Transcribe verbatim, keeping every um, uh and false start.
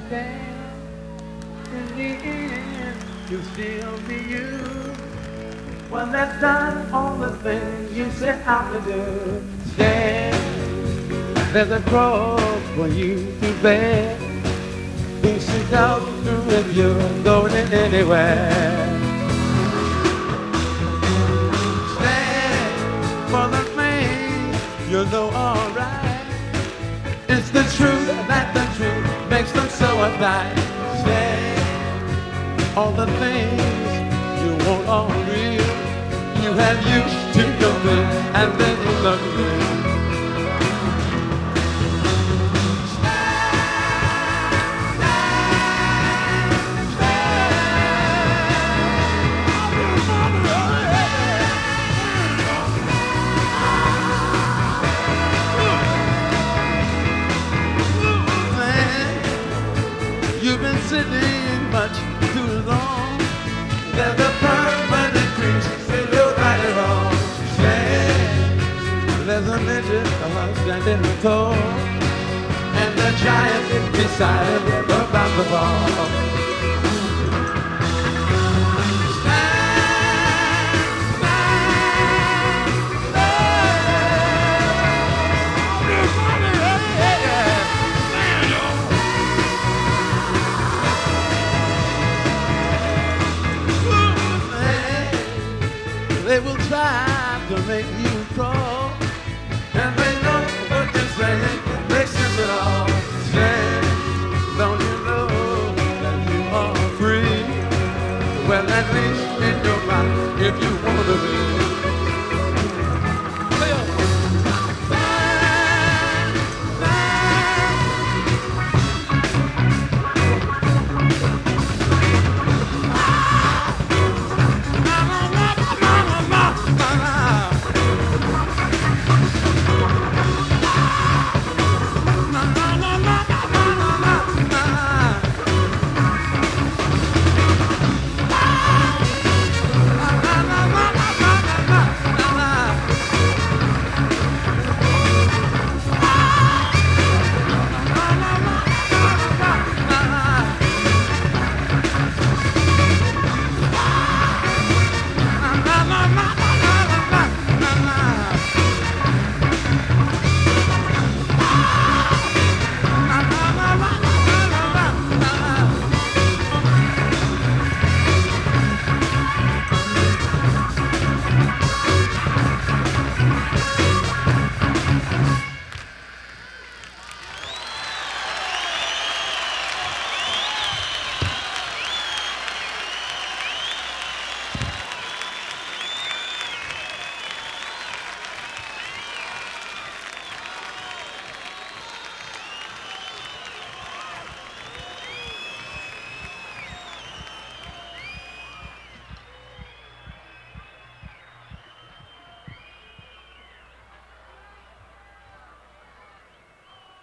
stand. In the end, you'll still be you. One that's done all the things you set out to do. Stand, there's a cross for you to bear. You should go through if you're going anywhere. Stand for the things you know alright. It's the truth that the truth makes them so uptight. Stand all the things you won't all real. You have used to your thing and then you love you. You've been sitting much too long. There's a permanent crease in your right and wrong. Stand, there's a midget standing tall, and the giant is beside him about to fall. They will try to make you crawl, and they know what you're saying makes sense at all. Say, don't you know that you are free? Well, at least in your mind, if you want to be.